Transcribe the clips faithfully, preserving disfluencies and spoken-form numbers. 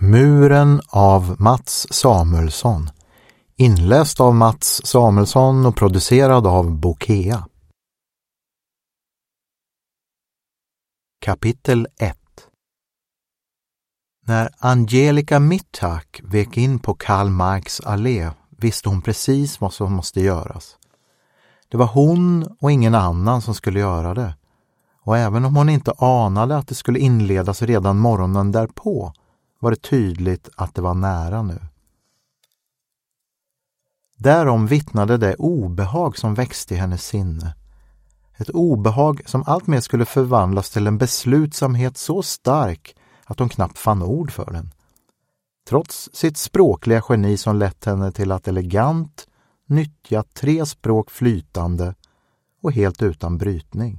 Muren av Mats Samuelsson. Inläst av Mats Samuelsson och producerad av Bokea. Kapitel ett. När Angelica Mittag vek in på Karl Marx allé visste hon precis vad som måste göras. Det var hon och ingen annan som skulle göra det. Och även om hon inte anade att det skulle inledas redan morgonen därpå var det tydligt att det var nära nu. Därom vittnade det obehag som växte i hennes sinne. Ett obehag som alltmer skulle förvandlas till en beslutsamhet så stark att hon knappt fann ord för den. Trots sitt språkliga geni som lett henne till att elegant nyttja tre språk flytande och helt utan brytning.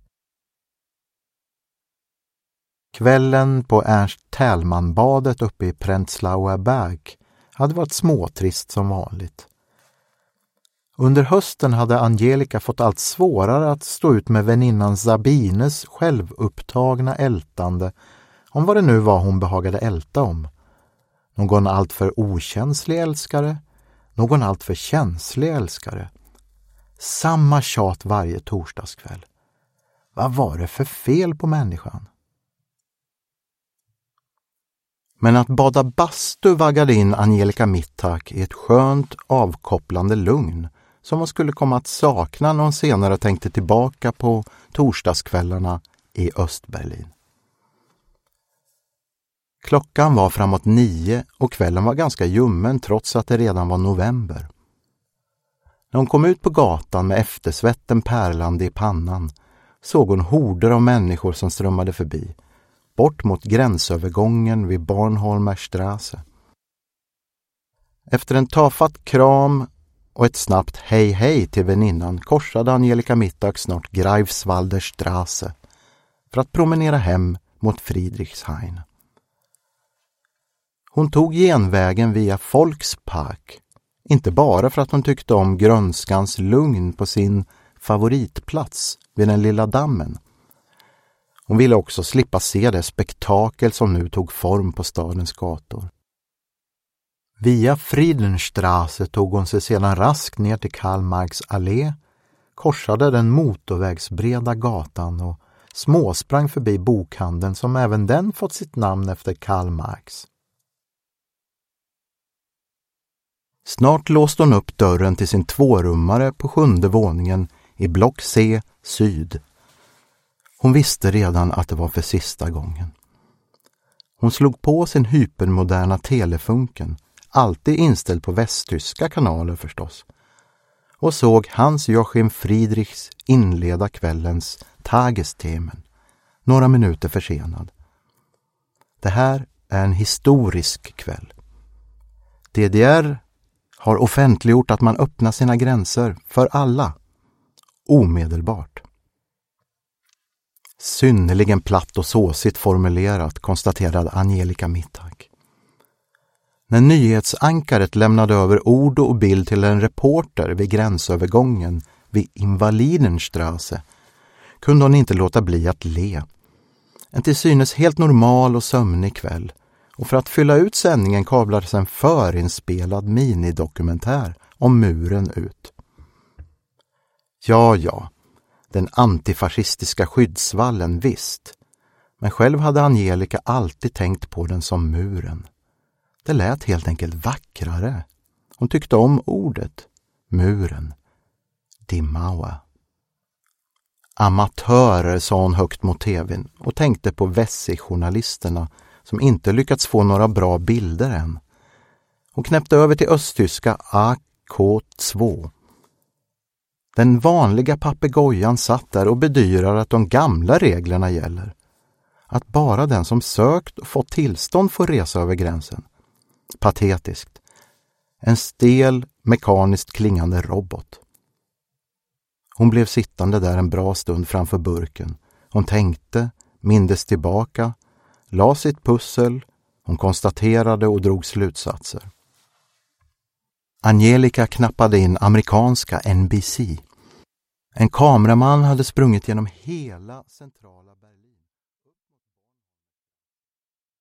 Kvällen på Ernst Thälmanbadet uppe i Prenzlauer Berg hade varit småtrist som vanligt. Under hösten hade Angelica fått allt svårare att stå ut med väninnan Sabines självupptagna ältande om vad det nu var hon behagade älta om. Någon alltför okänslig älskare, någon alltför känslig älskare. Samma tjat varje torsdagskväll. Vad var det för fel på människan? Men att bada bastu vaggade in Angelica Mittag i ett skönt, avkopplande lugn som man skulle komma att sakna när hon senare tänkte tillbaka på torsdagskvällarna i Östberlin. Klockan var framåt nio och kvällen var ganska ljummen trots att det redan var november. När hon kom ut på gatan med eftersvetten pärlande i pannan såg hon horder av människor som strömmade förbi, bort mot gränsövergången vid Bornholmer Straße. Efter en tafatt kram och ett snabbt hej hej till väninnan korsade Angelica Mittag snart Greifswalder Straße för att promenera hem mot Friedrichshain. Hon tog genvägen via Volkspark, inte bara för att hon tyckte om grönskans lugn på sin favoritplats vid den lilla dammen. Hon ville också slippa se det spektakel som nu tog form på stadens gator. Via Friedenstraße tog hon sig sedan raskt ner till Karl Marx allé, korsade den motorvägsbreda gatan och småsprang förbi bokhandeln som även den fått sitt namn efter Karl Marx. Snart låste hon upp dörren till sin tvårummare på sjunde våningen i block C syd. Hon visste redan att det var för sista gången. Hon slog på sin hypermoderna telefunken, alltid inställd på västtyska kanaler förstås, och såg Hans-Joachim Friedrichs inleda kvällens Tagesthemen, några minuter försenad. Det här är en historisk kväll. D D R har offentliggjort att man öppnar sina gränser för alla, omedelbart. Synnerligen platt och såsigt formulerat, konstaterade Angelica Mittag. När nyhetsankaret lämnade över ord och bild till en reporter vid gränsövergången vid Invalidenstraße kunde hon inte låta bli att le. En till synes helt normal och sömnig kväll, och för att fylla ut sändningen kablades en förinspelad minidokumentär om muren ut. Ja, ja. Den antifascistiska skyddsvallen visst, men själv hade Angelica alltid tänkt på den som muren. Det lät helt enkelt vackrare. Hon tyckte om ordet, muren, die Mauer. Amatörer, sa hon högt mot tvn och tänkte på Wessi-journalisterna som inte lyckats få några bra bilder än. Hon knäppte över till östtyska A K två. Den vanliga papegojan satt där och bedyrar att de gamla reglerna gäller. Att bara den som sökt och fått tillstånd får resa över gränsen. Patetiskt. En stel, mekaniskt klingande robot. Hon blev sittande där en bra stund framför burken. Hon tänkte, mindes tillbaka, la sitt pussel, hon konstaterade och drog slutsatser. Angelica knappade in amerikanska N B C. En kameraman hade sprungit genom hela centrala Berlin.